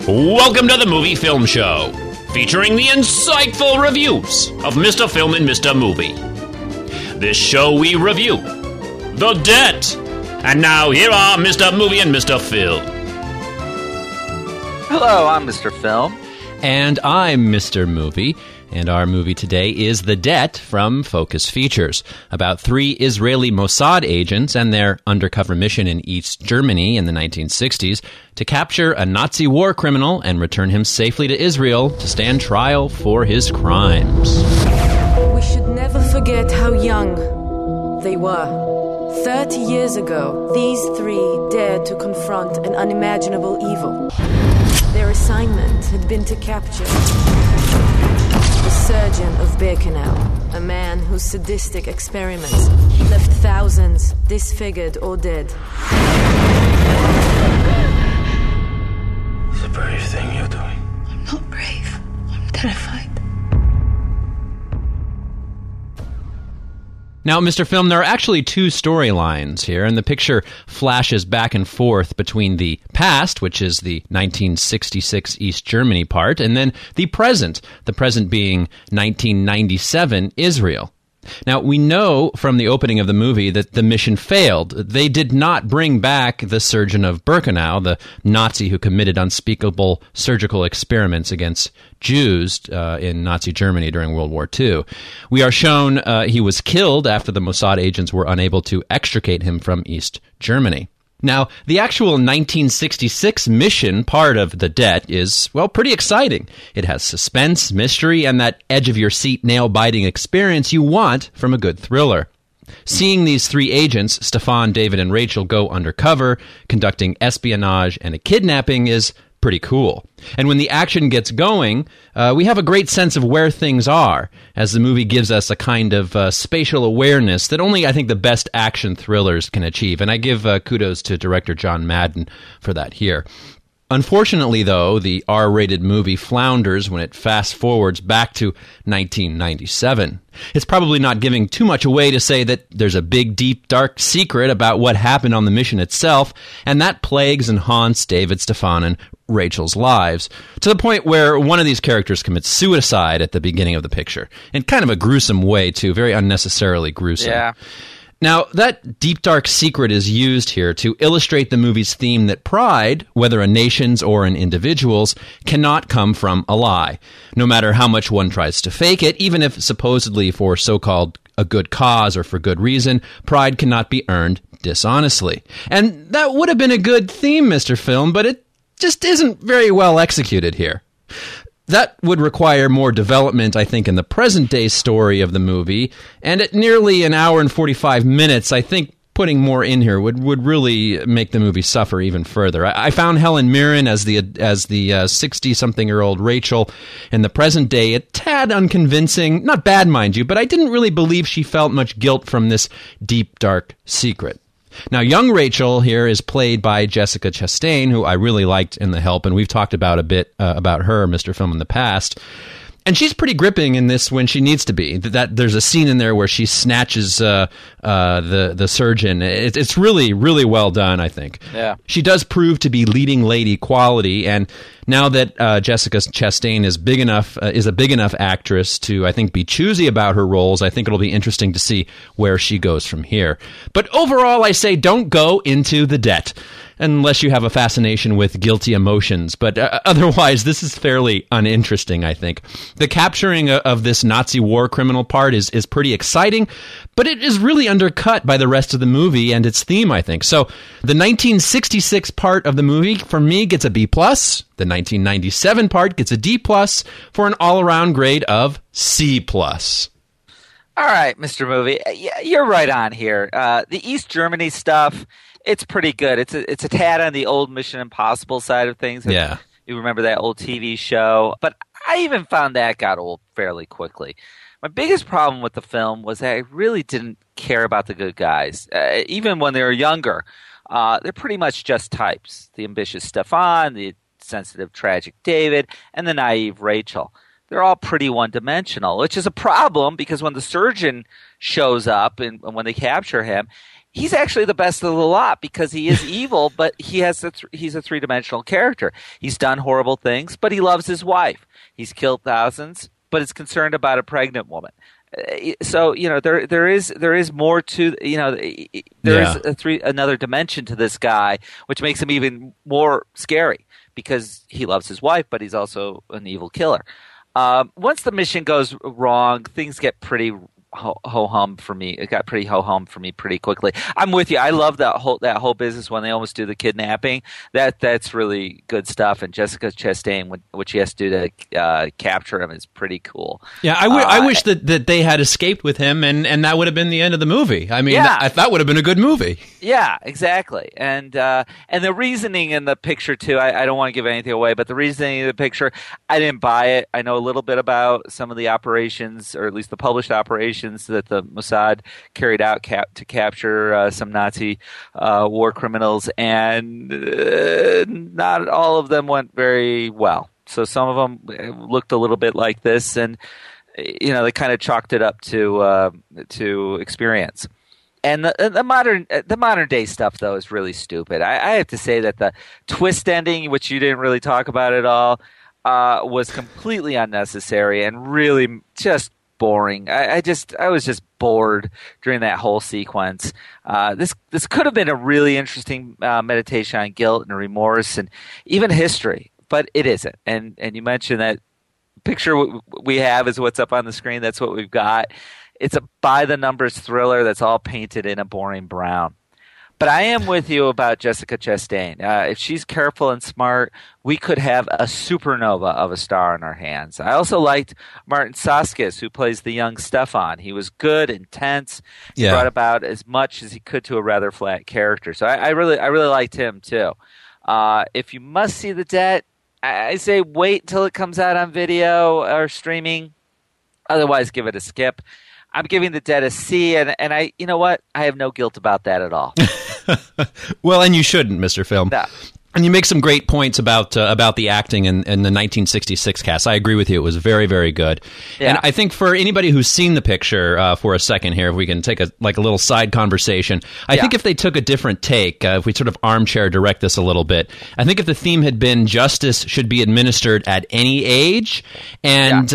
Welcome to the Movie Film Show, featuring the insightful reviews of Mr. Film and Mr. Movie. This show we review The Debt. And now here are Mr. Movie and Mr. Film. Hello, I'm Mr. Film. And I'm Mr. Movie. And our movie today is The Debt from Focus Features, about 3 Israeli Mossad agents and their undercover mission in East Germany in the 1960s to capture a Nazi war criminal and return him safely to Israel to stand trial for his crimes. We should never forget how young they were. 30 years ago, these 3 dared to confront an unimaginable evil. Their assignment had been to capture the surgeon of Birkenau, a man whose sadistic experiments left thousands disfigured or dead. It's a brave thing you're doing. I'm not brave. I'm terrified. Now, Mr. Film, there are actually 2 storylines here, and the picture flashes back and forth between the past, which is the 1966 East Germany part, and then the present being 1997 Israel. Now, we know from the opening of the movie that the mission failed. They did not bring back the surgeon of Birkenau, the Nazi who committed unspeakable surgical experiments against Jews in Nazi Germany during World War II. We are shown he was killed after the Mossad agents were unable to extricate him from East Germany. Now, the actual 1966 mission part of The Debt is, well, pretty exciting. It has suspense, mystery, and that edge-of-your-seat, nail-biting experience you want from a good thriller. Seeing these 3 agents, Stefan, David, and Rachel, go undercover, conducting espionage and a kidnapping is pretty cool. And when the action gets going, we have a great sense of where things are, as the movie gives us a kind of spatial awareness that only, I think, the best action thrillers can achieve. And I give kudos to director John Madden for that here. Unfortunately, though, the R-rated movie flounders when it fast-forwards back to 1997. It's probably not giving too much away to say that there's a big, deep, dark secret about what happened on the mission itself, and that plagues and haunts David, Stefan, and Rachel's lives, to the point where one of these characters commits suicide at the beginning of the picture, in kind of a gruesome way, too, very unnecessarily gruesome. Yeah. Now, that deep, dark secret is used here to illustrate the movie's theme that pride, whether a nation's or an individual's, cannot come from a lie. No matter how much one tries to fake it, even if supposedly for so-called a good cause or for good reason, pride cannot be earned dishonestly. And that would have been a good theme, Mr. Film, but it just isn't very well executed here. That would require more development, I think, in the present-day story of the movie, and at nearly an hour and 45 minutes, I think putting more in here would really make the movie suffer even further. I found Helen Mirren as the 60-something-year-old Rachel in the present day a tad unconvincing, not bad, mind you, but I didn't really believe she felt much guilt from this deep, dark secret. Now, young Rachel here is played by Jessica Chastain, who I really liked in The Help, and we've talked about a bit about her, Mr. Film, in the past. And she's pretty gripping in this when she needs to be. That there's a scene in there where she snatches the surgeon. It's really, really well done, I think. Yeah. She does prove to be leading lady quality, and now that Jessica Chastain is a big enough actress to, I think, be choosy about her roles, I think it'll be interesting to see where she goes from here. But overall, I say don't go into The Debt, unless you have a fascination with guilty emotions. But otherwise, this is fairly uninteresting, I think. The capturing of this Nazi war criminal part is pretty exciting, but it is really undercut by the rest of the movie and its theme, I think. So the 1966 part of the movie, for me, gets a B+. The 1997 part gets a D+, for an all-around grade of C+. All right, Mr. Movie. You're right on here. The East Germany stuff, it's pretty good. It's a tad on the old Mission Impossible side of things. Yeah. You remember that old TV show? But I even found that got old fairly quickly. My biggest problem with the film was that I really didn't care about the good guys. Even when they were younger, they're pretty much just types. The ambitious Stefan, the sensitive, tragic David, and the naive Rachel. They're all pretty one-dimensional, which is a problem because when the surgeon shows up and when they capture him, he's actually the best of the lot because he is evil, but he's a three-dimensional character. He's done horrible things, but he loves his wife. He's killed thousands, but is concerned about a pregnant woman. So there is more to there is another dimension to this guy, which makes him even more scary because he loves his wife, but he's also an evil killer. Once the mission goes wrong, things get pretty ho-hum for me. It got pretty ho-hum for me pretty quickly. I'm with you. I love that whole business when they almost do the kidnapping. That's really good stuff. And Jessica Chastain, what she has to do to capture him is pretty cool. Yeah, I wish that they had escaped with him, and that would have been the end of the movie. I mean, that would have been a good movie. Yeah, exactly. And the reasoning in the picture too. I don't want to give anything away, but the reasoning in the picture, I didn't buy it. I know a little bit about some of the operations, or at least the published operations that the Mossad carried out to capture some Nazi war criminals, and not all of them went very well. So some of them looked a little bit like this, and they kind of chalked it up to experience. And the modern day stuff though is really stupid. I have to say that the twist ending, which you didn't really talk about at all, was completely unnecessary and really just boring. I was just bored during that whole sequence. This could have been a really interesting meditation on guilt and remorse and even history, but it isn't. And you mentioned that picture we have is what's up on the screen. That's what we've got. It's a by the numbers thriller that's all painted in a boring brown. But I am with you about Jessica Chastain. If she's careful and smart, we could have a supernova of a star in our hands. I also liked Martin Soskis, who plays the young Stefan. He was good, intense. He brought about as much as he could to a rather flat character. So I really liked him too. If you must see The Debt, I say wait until it comes out on video or streaming. Otherwise, give it a skip. I'm giving The Debt a C, and I, you know what? I have no guilt about that at all. Well, and you shouldn't, Mr. Film. No. And you make some great points about the acting in the 1966 cast. I agree with you. It was very, very good. Yeah. And I think for anybody who's seen the picture for a second here, if we can take a little side conversation, I think if they took a different take, if we sort of armchair direct this a little bit, I think if the theme had been justice should be administered at any age, and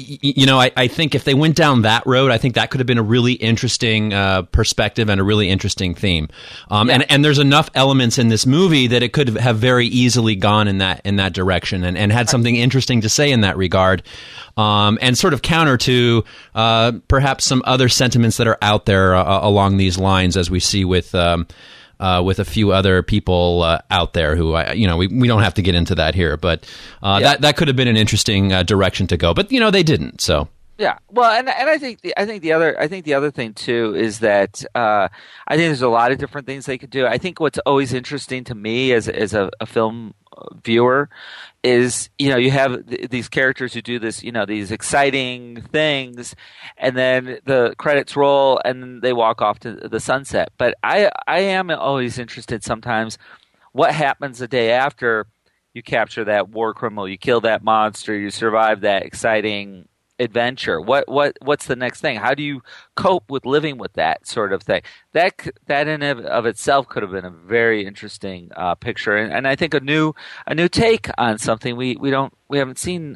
I think if they went down that road, I think that could have been a really interesting perspective and a really interesting theme. And there's enough elements in this movie that it could have very easily gone in that direction and had something interesting to say in that regard, and sort of counter to perhaps some other sentiments that are out there along these lines, as we see with a few other people out there who we don't have to get into that here, but that could have been an interesting direction to go, but they didn't. So. Yeah, well, and I think the other thing too is that I think there's a lot of different things they could do. I think what's always interesting to me as a film viewer is you have these characters who do this, these exciting things, and then the credits roll and they walk off to the sunset. But I am always interested sometimes what happens the day after you capture that war criminal, you kill that monster, you survive that exciting adventure. What's the next thing? How do you cope with living with that sort of thing? That in of itself could have been a very interesting picture, and I think a new take on something we haven't seen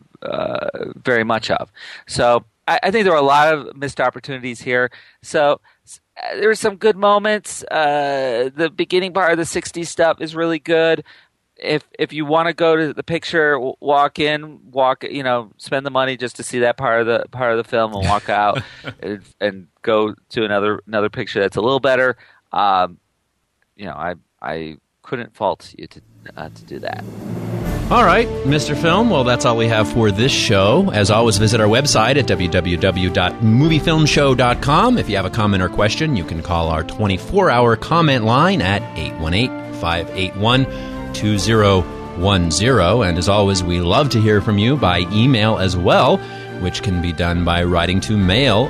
very much of. So I think there are a lot of missed opportunities here. So there were some good moments. The beginning part of the 60s stuff is really good. If you want to go to the picture, spend the money just to see that part of the film and walk out and go to another picture that's a little better. I couldn't fault you to do that. All right, Mr. Film. Well, that's all we have for this show. As always, visit our website at www.moviefilmshow.com. If you have a comment or question, you can call our 24-hour comment line at 818-581-2010. And as always, we love to hear from you by email as well, which can be done by writing to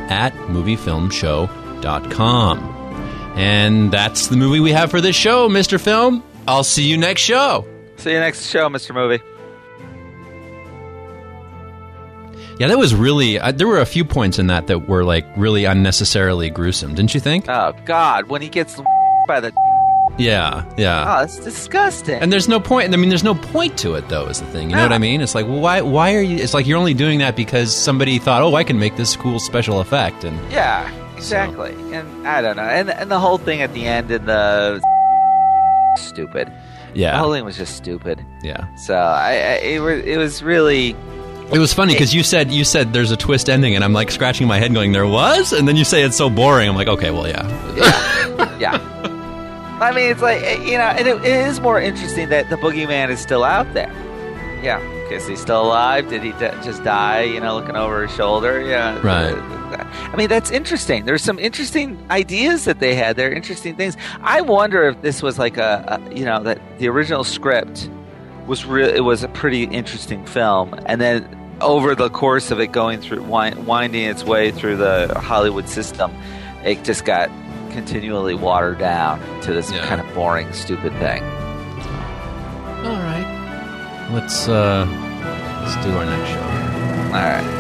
mail@moviefilmshow.com. And that's the movie we have for this show, Mr. Film. I'll see you next show. See you next show, Mr. Movie. Yeah, that was really... there were a few points in that were, like, really unnecessarily gruesome, didn't you think? Oh, God, when he gets by the... Yeah. Oh, it's disgusting. And there's no point... I mean, there's no point to it, though, is the thing. You know what I mean? It's like, well, why are you... It's like you're only doing that because somebody thought, oh, I can make this cool special effect. And yeah, exactly. So. And I don't know. And the whole thing at the end and the... stupid. Yeah. The whole thing was just stupid. Yeah. So, it was really... It was funny because you said there's a twist ending, and I'm like scratching my head going, there was? And then you say it's so boring. I'm like, okay, well, yeah. Yeah. I mean, it's like, and it is more interesting that the boogeyman is still out there. Yeah. Because he's still alive. Did he just die, looking over his shoulder? Yeah. Right. I mean, that's interesting. There's some interesting ideas that they had. There are interesting things. I wonder if this was like that the original script it was a pretty interesting film, and then over the course of it going through winding its way through the Hollywood system, it just got continually watered down to this kind of boring, stupid thing. All right, let's do our next show. All right.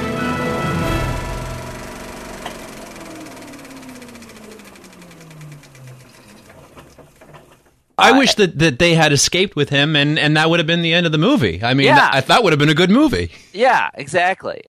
I wish that they had escaped with him, and that would have been the end of the movie. I mean, that would have been a good movie. Yeah, exactly.